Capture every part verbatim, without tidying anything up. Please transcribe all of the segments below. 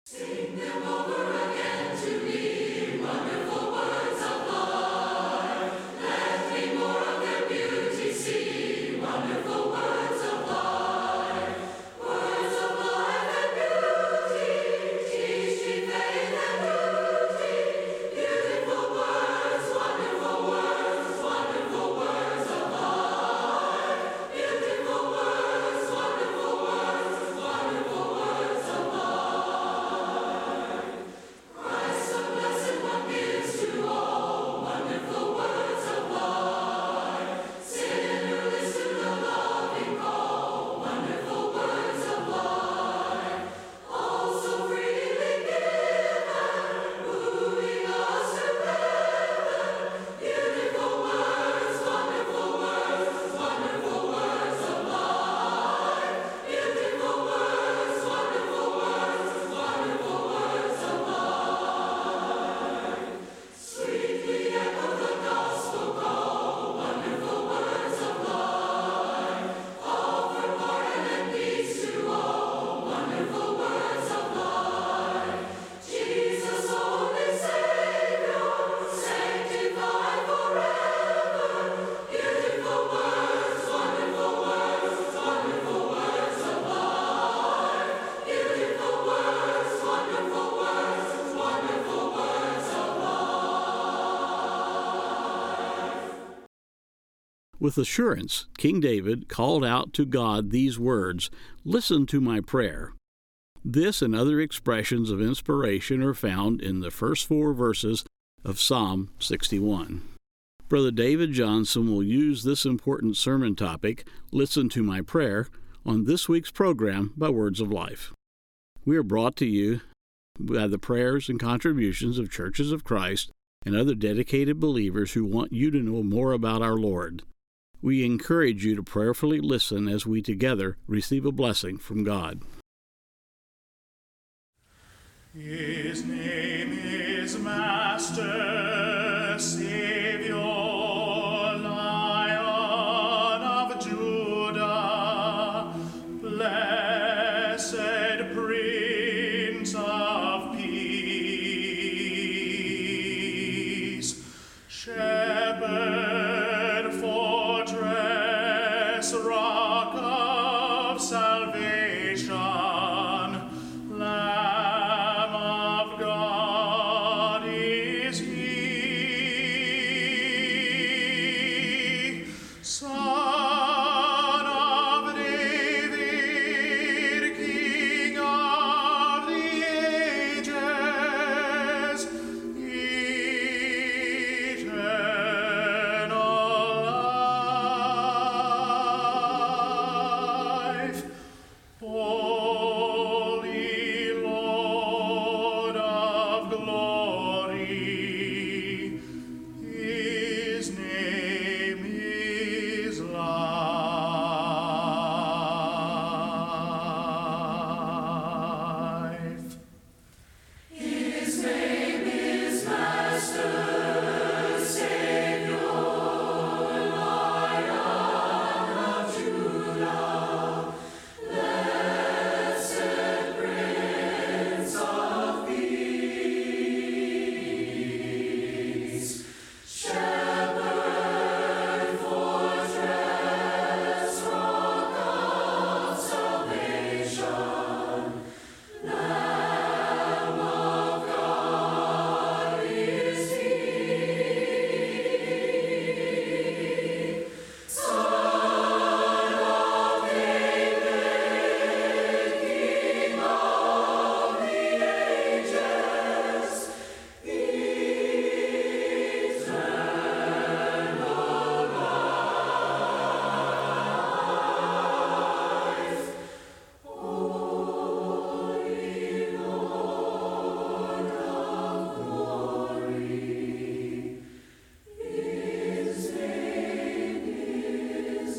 With assurance, King David called out to God these words, "Listen to my prayer." This and other expressions of inspiration are found in the first four verses of Psalm sixty-one. Brother David Johnson will use this important sermon topic, "Listen to my prayer," on this week's program by Words of Life. We are brought to you by the prayers and contributions of Churches of Christ and other dedicated believers who want you to know more about our Lord. We encourage you to prayerfully listen as we together receive a blessing from God. His name is Master, Savior, Lion of Judah, blessed Prince of Peace, Shepherd, fortress, rock of salvation, Lamb of God is He, Son of David, King of the ages, eternal life, Holy Lord of glory, His name is life. His name is Master, Savior, Lion of Judah, blessed Prince of Peace, Shepherd, fortress, rock of salvation, Lamb of God is He, Son of David, King of the ages, eternal life, Holy Lord of glory, His name is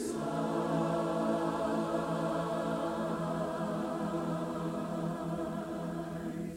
life.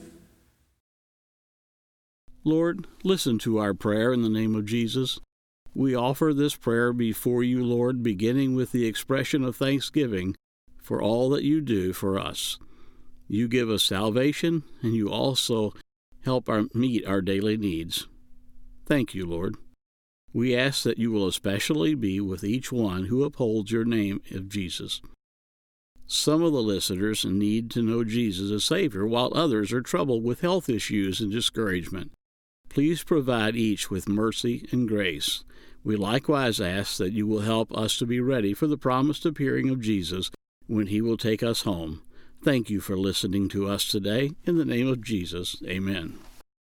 Lord, listen to our prayer in the name of Jesus. We offer this prayer before you, Lord, beginning with the expression of thanksgiving for all that you do for us. You give us salvation, and you also help our, meet our daily needs. Thank you, Lord. We ask that you will especially be with each one who upholds your name of Jesus. Some of the listeners need to know Jesus as Savior, while others are troubled with health issues and discouragement. Please provide each with mercy and grace. We likewise ask that you will help us to be ready for the promised appearing of Jesus when he will take us home. Thank you for listening to us today. In the name of Jesus, amen.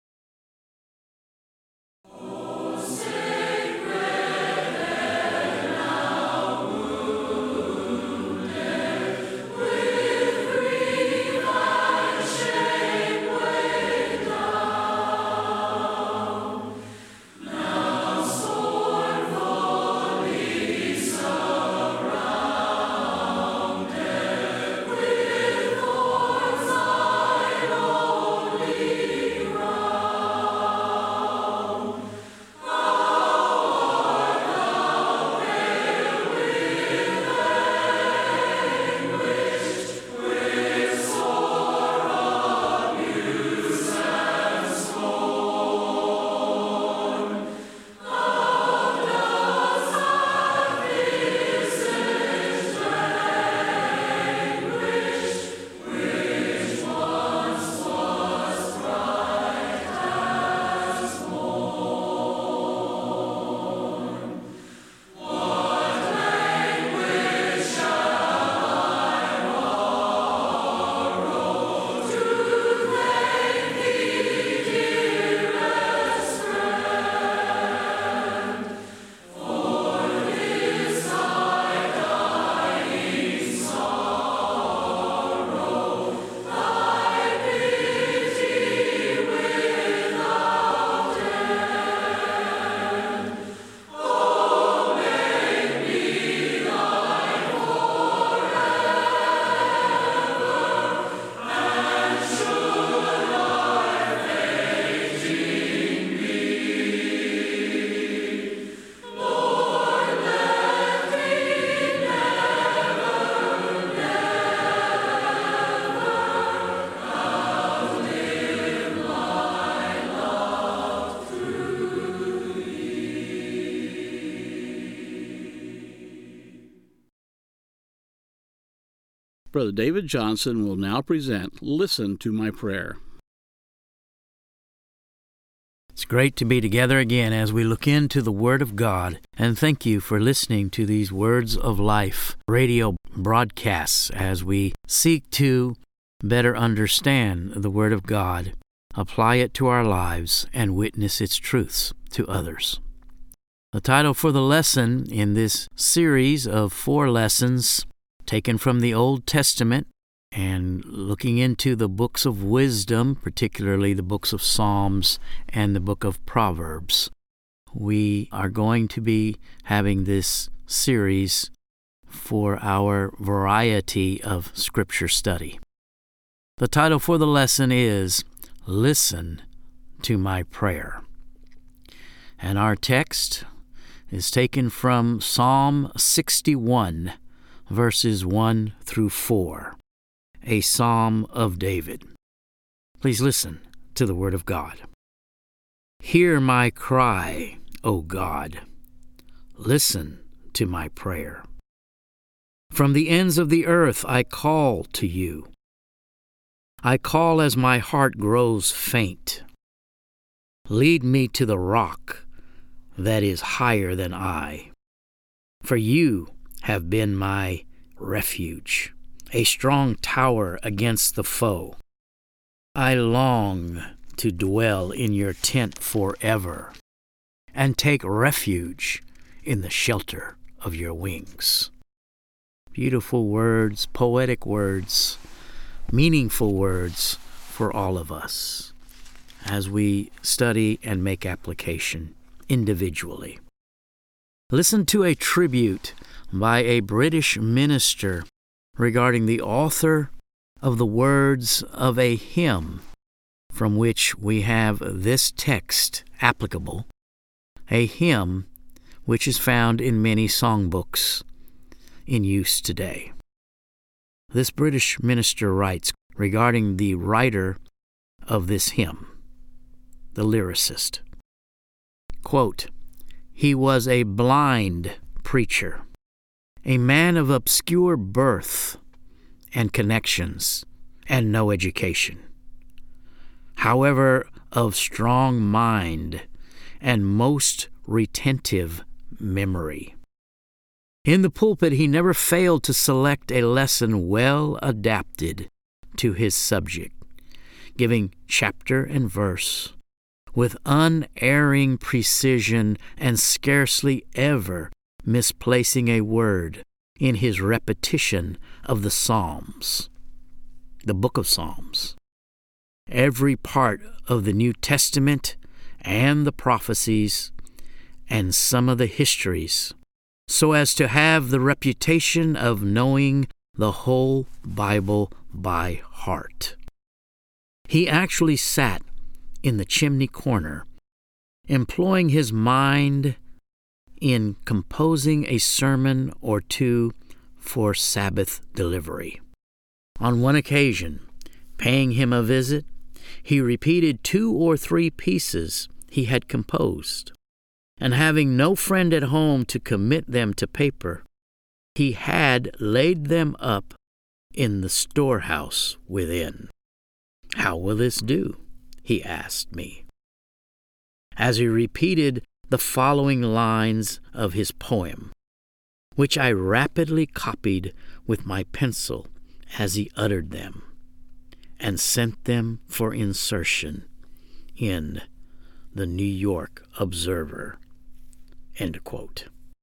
Brother David Johnson will now present Listen to My Prayer. It's great to be together again as we look into the Word of God, and thank you for listening to these Words of Life radio broadcasts as we seek to better understand the Word of God, apply it to our lives, and witness its truths to others. The title for the lesson in this series of four lessons taken from the Old Testament and looking into the books of wisdom, particularly the books of Psalms and the book of Proverbs. We are going to be having this series for our variety of Scripture study. The title for the lesson is Listen to My Prayer. And our text is taken from Psalm sixty-one, verses one through four, a psalm of David. Please listen to the Word of God. Hear my cry, O God. Listen to my prayer. From the ends of the earth I call to you. I call as my heart grows faint. Lead me to the rock that is higher than I. For you have been my refuge, a strong tower against the foe. I long to dwell in your tent forever and take refuge in the shelter of your wings. Beautiful words, poetic words, meaningful words for all of us as we study and make application individually. Listen to a tribute by a British minister regarding the author of the words of a hymn from which we have this text applicable, a hymn which is found in many songbooks in use today. This British minister writes, regarding the writer of this hymn, the lyricist. Quote, "He was a blind preacher, a man of obscure birth and connections, and no education. However, of strong mind and most retentive memory. In the pulpit, he never failed to select a lesson well adapted to his subject, giving chapter and verse with unerring precision and scarcely ever misplacing a word in his repetition of the Psalms, the book of Psalms, every part of the New Testament and the prophecies, and some of the histories, so as to have the reputation of knowing the whole Bible by heart. He actually sat in the chimney corner, employing his mind in composing a sermon or two for Sabbath delivery. On one occasion, paying him a visit, he repeated two or three pieces he had composed, and having no friend at home to commit them to paper, he had laid them up in the storehouse within. "How will this do?" he asked me, as he repeated the following lines of his poem, which I rapidly copied with my pencil as he uttered them, and sent them for insertion in the New York Observer. End quote.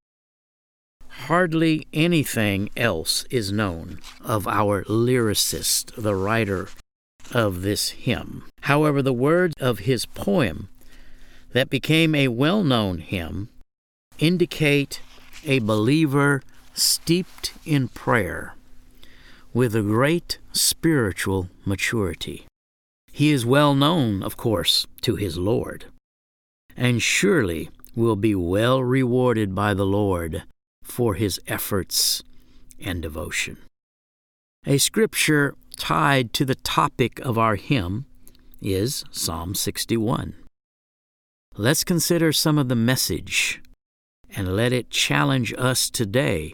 Hardly anything else is known of our lyricist, the writer of this hymn. However, the words of his poem that became a well-known hymn indicate a believer steeped in prayer with a great spiritual maturity. He is well known, of course, to his Lord, and surely will be well rewarded by the Lord for his efforts and devotion. A scripture tied to the topic of our hymn is Psalm sixty-one. Let's consider some of the message and let it challenge us today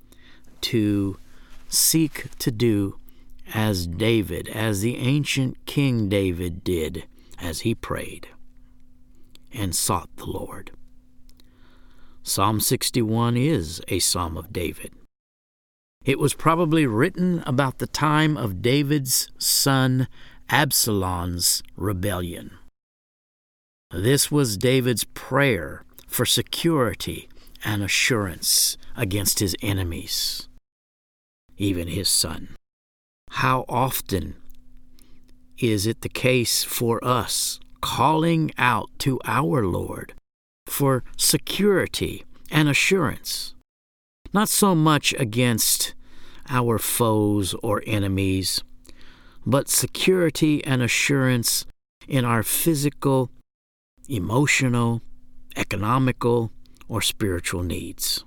to seek to do as David, as the ancient King David did as he prayed and sought the Lord. Psalm sixty-one is a psalm of David. It was probably written about the time of David's son Absalom's rebellion. This was David's prayer for security and assurance against his enemies, even his son. How often is it the case for us calling out to our Lord for security and assurance, not so much against our foes or enemies, but security and assurance in our physical, emotional, economical, or spiritual needs.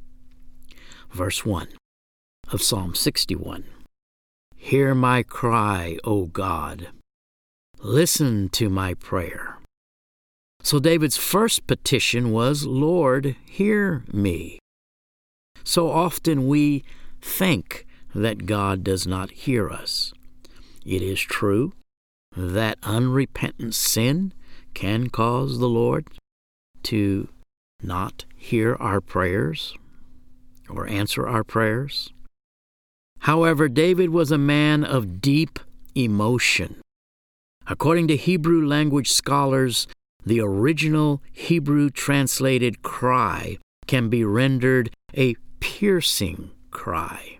Verse one of Psalm sixty-one. Hear my cry, O God. Listen to my prayer. So David's first petition was, Lord, hear me. So often we think that God does not hear us. It is true that unrepentant sin can cause the Lord to not hear our prayers or answer our prayers. However, David was a man of deep emotion. According to Hebrew language scholars, the original Hebrew translated cry can be rendered a piercing cry,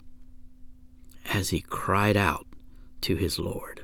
as he cried out to his Lord.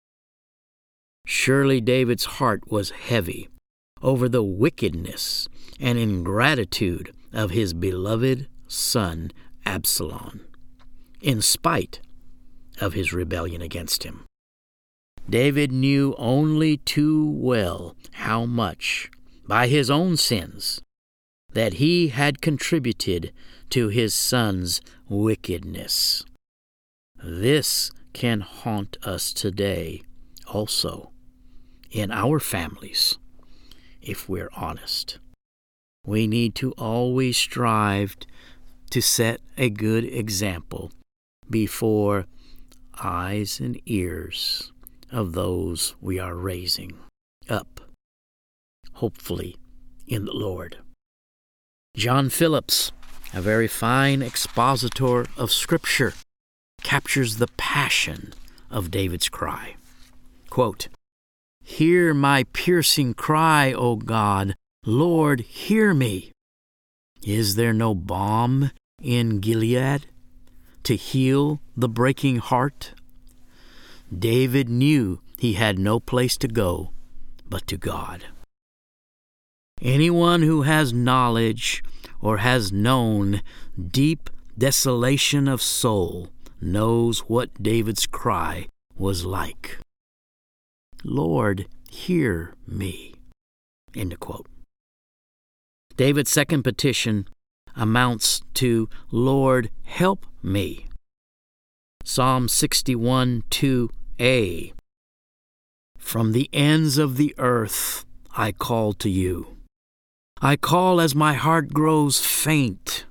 Surely David's heart was heavy over the wickedness and ingratitude of his beloved son Absalom, in spite of his rebellion against him. David knew only too well how much, by his own sins, that he had contributed to his son's wickedness. This can haunt us today also in our families, if we're honest. We need to always strive to set a good example before eyes and ears of those we are raising up, hopefully in the Lord. John Phillips, a very fine expositor of Scripture, captures the passion of David's cry. Quote, "Hear my piercing cry, O God. Lord, hear me. Is there no balm in Gilead to heal the breaking heart?" David knew he had no place to go but to God. Anyone who has knowledge or has known deep desolation of soul knows what David's cry was like. Lord, hear me. End of quote. David's second petition amounts to, Lord, help me. Psalm sixty-one, two a. From the ends of the earth I call to you. I call as my heart grows faint.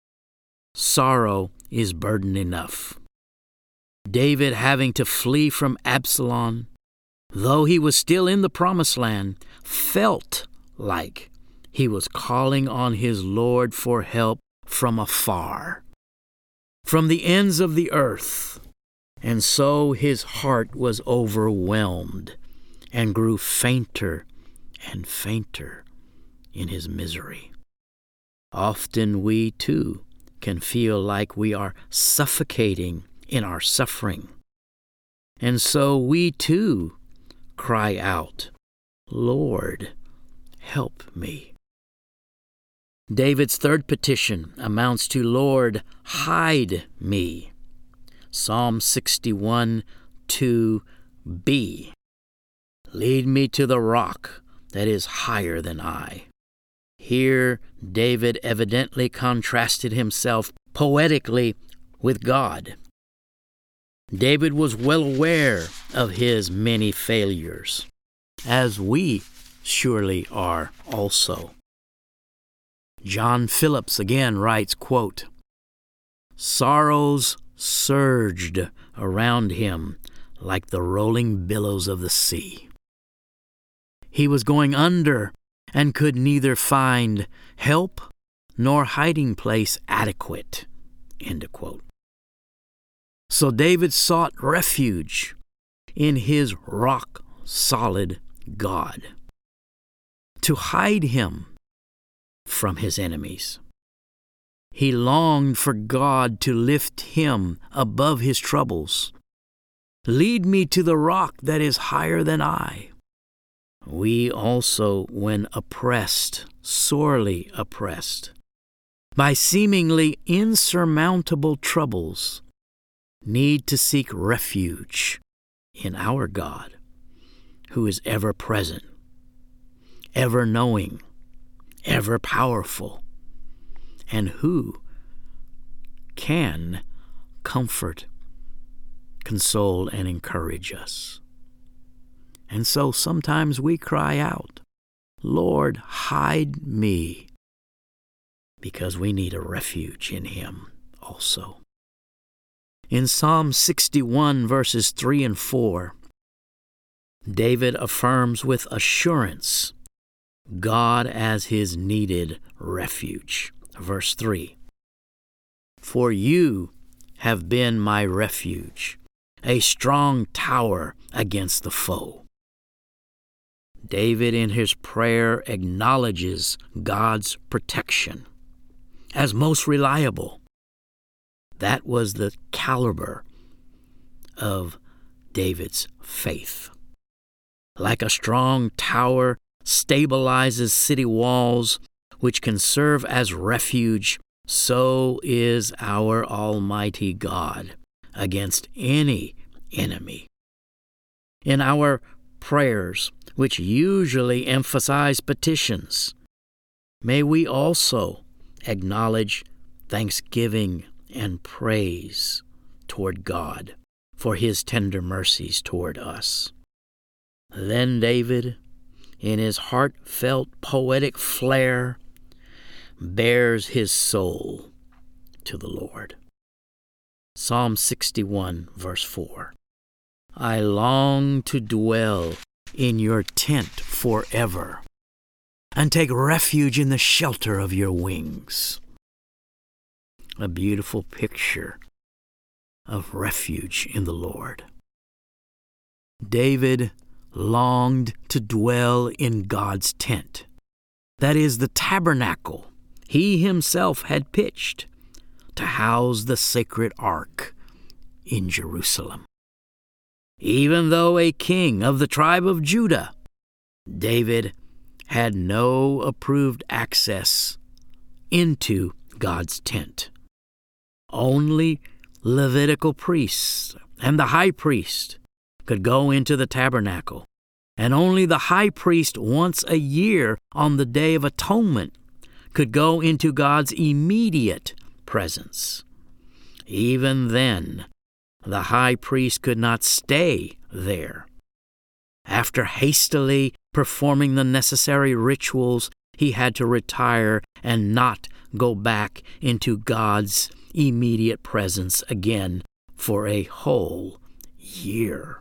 Sorrow is burden enough. David, having to flee from Absalom, though he was still in the promised land, felt like he was calling on his Lord for help from afar, from the ends of the earth. And so his heart was overwhelmed and grew fainter and fainter in his misery. Often we, too, can feel like we are suffocating in our suffering. And so we, too, cry out, Lord, help me. David's third petition amounts to, Lord, hide me. Psalm sixty-one, two b. Lead me to the rock that is higher than I. Here, David evidently contrasted himself poetically with God. David was well aware of his many failures, as we surely are also. John Phillips again writes, quote, sorrows surged around him like the rolling billows of the sea. He was going under and could neither find help nor hiding place adequate. End of quote. So David sought refuge in his rock-solid God to hide him from his enemies. He longed for God to lift him above his troubles. Lead me to the rock that is higher than I. We also, when oppressed, sorely oppressed, by seemingly insurmountable troubles, need to seek refuge in our God, who is ever present, ever knowing, ever powerful, and who can comfort, console, and encourage us. And so sometimes we cry out, Lord, hide me, because we need a refuge in Him also. In Psalm sixty-one, verses three and four, David affirms with assurance God as his needed refuge. Verse three, for you have been my refuge, a strong tower against the foe. David in his prayer acknowledges God's protection as most reliable. That was the caliber of David's faith. Like a strong tower stabilizes city walls, which can serve as refuge, so is our Almighty God against any enemy. In our prayers, which usually emphasize petitions, may we also acknowledge thanksgiving and praise toward God for his tender mercies toward us. Then David, in his heartfelt poetic flair, bares his soul to the Lord. Psalm sixty-one, verse four. I long to dwell in your tent forever, and take refuge in the shelter of your wings. A beautiful picture of refuge in the Lord. David longed to dwell in God's tent, that is, the tabernacle he himself had pitched to house the sacred ark in Jerusalem. Even though a king of the tribe of Judah, David had no approved access into God's tent. Only Levitical priests and the high priest could go into the tabernacle, and only the high priest once a year on the Day of Atonement could go into God's immediate presence. Even then, the high priest could not stay there. After hastily performing the necessary rituals, he had to retire and not go back into God's immediate presence again for a whole year.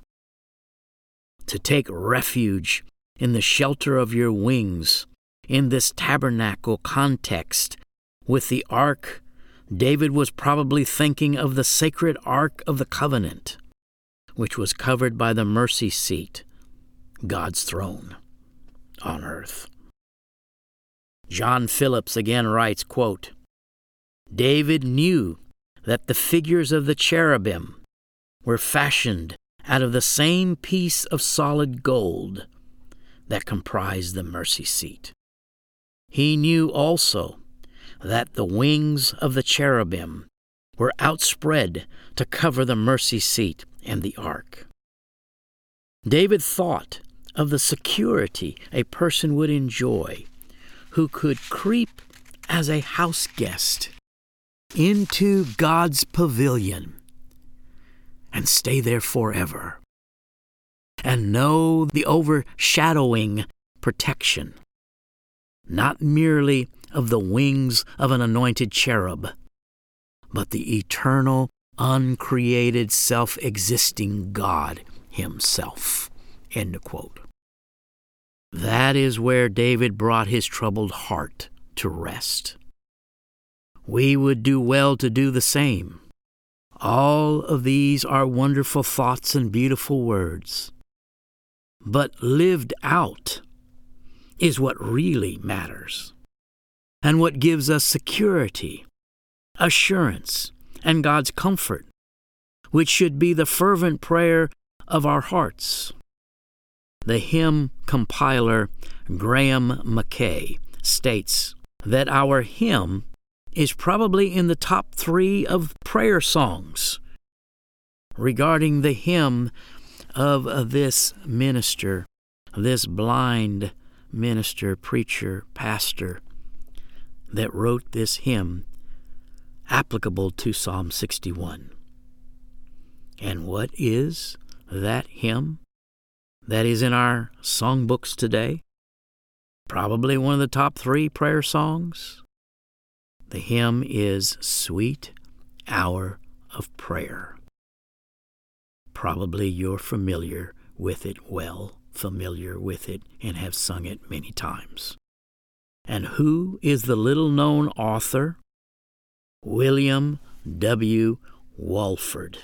To take refuge in the shelter of your wings in this tabernacle context with the ark, David was probably thinking of the sacred Ark of the Covenant, which was covered by the mercy seat, God's throne on earth. John Phillips again writes, quote, David knew that the figures of the cherubim were fashioned out of the same piece of solid gold that comprised the mercy seat. He knew also that the wings of the cherubim were outspread to cover the mercy seat and the ark. David thought of the security a person would enjoy who could creep as a house guest into God's pavilion and stay there forever, and know the overshadowing protection, not merely of the wings of an anointed cherub, but the eternal, uncreated, self-existing God himself. End quote. That is where David brought his troubled heart to rest. We would do well to do the same. All of these are wonderful thoughts and beautiful words, but lived out is what really matters, and what gives us security, assurance, and God's comfort, which should be the fervent prayer of our hearts. The hymn compiler Graham Mackay states that our hymn is probably in the top three of prayer songs. Regarding the hymn of this minister, this blind minister, preacher, pastor that wrote this hymn applicable to Psalm sixty-one. And what is that hymn that is in our songbooks today? Probably one of the top three prayer songs. The hymn is Sweet Hour of Prayer. Probably you're familiar with it, well familiar with it, and have sung it many times. And who is the little-known author? William W. Walford.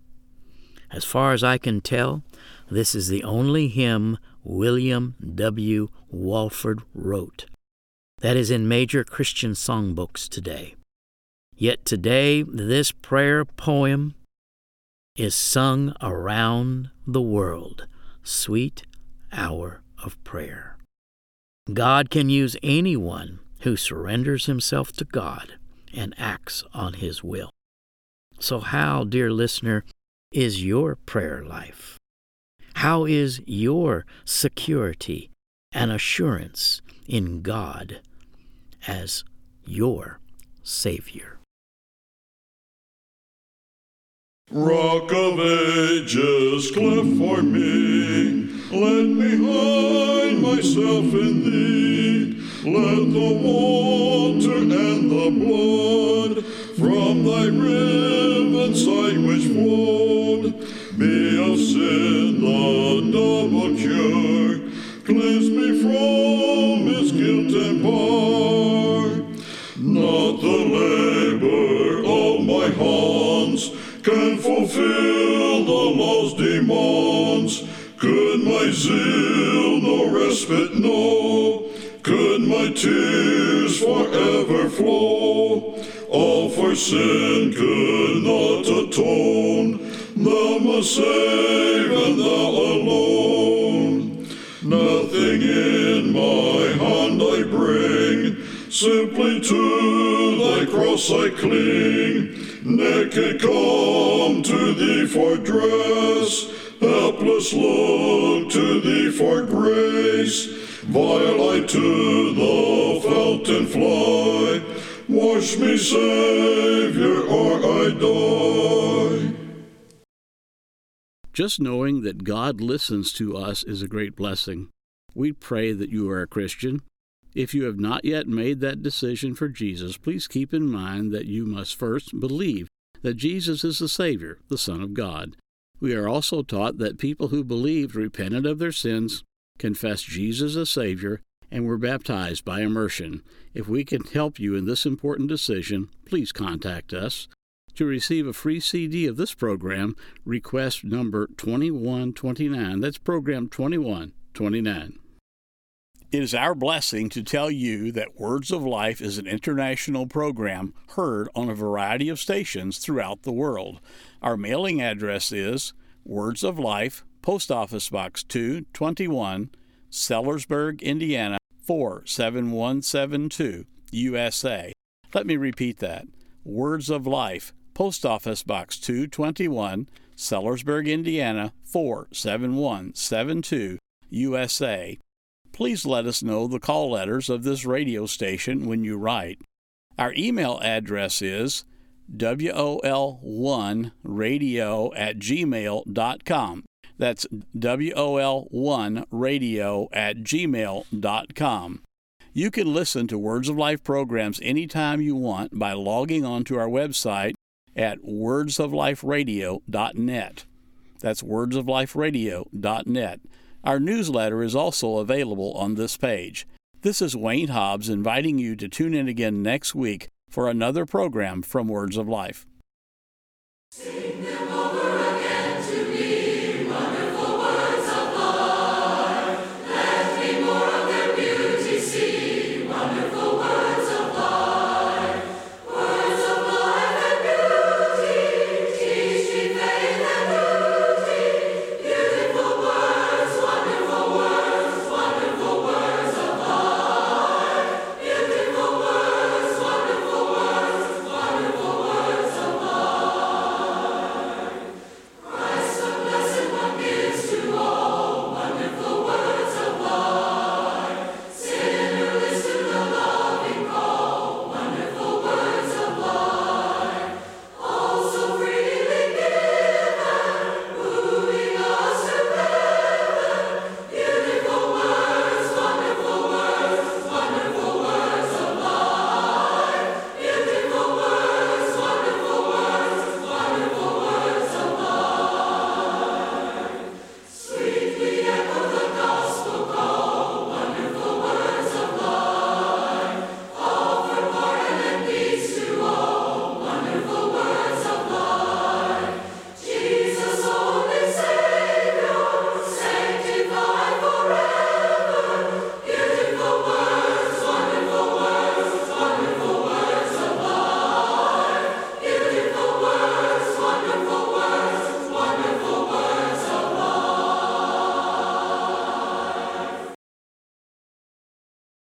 As far as I can tell, this is the only hymn William W. Walford wrote that is in major Christian songbooks today. Yet today, this prayer poem is sung around the world. Sweet Hour of Prayer. God can use anyone who surrenders himself to God and acts on his will. So how, dear listener, is your prayer life? How is your security and assurance in God as your Savior? Rock of ages, cliff for me, let me hide myself in thee. Let the water and the blood from thy riven side which flowed be of sin the double cure. Cleanse me from his guilt and bar. Not the labor of my hands can fulfill the law's demands. Could my zeal no respite know? Could my tears forever flow? All for sin could not atone. Thou must save, and thou alone. Nothing in my hand I bring, simply to thy cross I cling. Naked come to thee for dress, helpless look to thee for grace. While I to the fountain fly, wash me, Savior, or I die. Just knowing that God listens to us is a great blessing. We pray that you are a Christian. If you have not yet made that decision for Jesus, please keep in mind that you must first believe that Jesus is the Savior, the Son of God. We are also taught that people who believed, repented of their sins, confessed Jesus as Savior, and were baptized by immersion. If we can help you in this important decision, please contact us. To receive a free C D of this program, request number twenty-one twenty-nine. That's program twenty-one twenty-nine. It is our blessing to tell you that Words of Life is an international program heard on a variety of stations throughout the world. Our mailing address is Words of Life, Post Office Box two twenty-one, Sellersburg, Indiana four seven one seven two, U S A. Let me repeat that. Words of Life, Post Office Box two twenty-one, Sellersburg, Indiana four seven one seven two, U S A. Please let us know the call letters of this radio station when you write. Our email address is W O L one radio at gmail dot com. That's W O L one radio at gmail dot com. You can listen to Words of Life programs anytime you want by logging on to our website at words of life radio dot net. That's words of life radio dot net. Our newsletter is also available on this page. This is Wayne Hobbs inviting you to tune in again next week for another program from Words of Life. Sing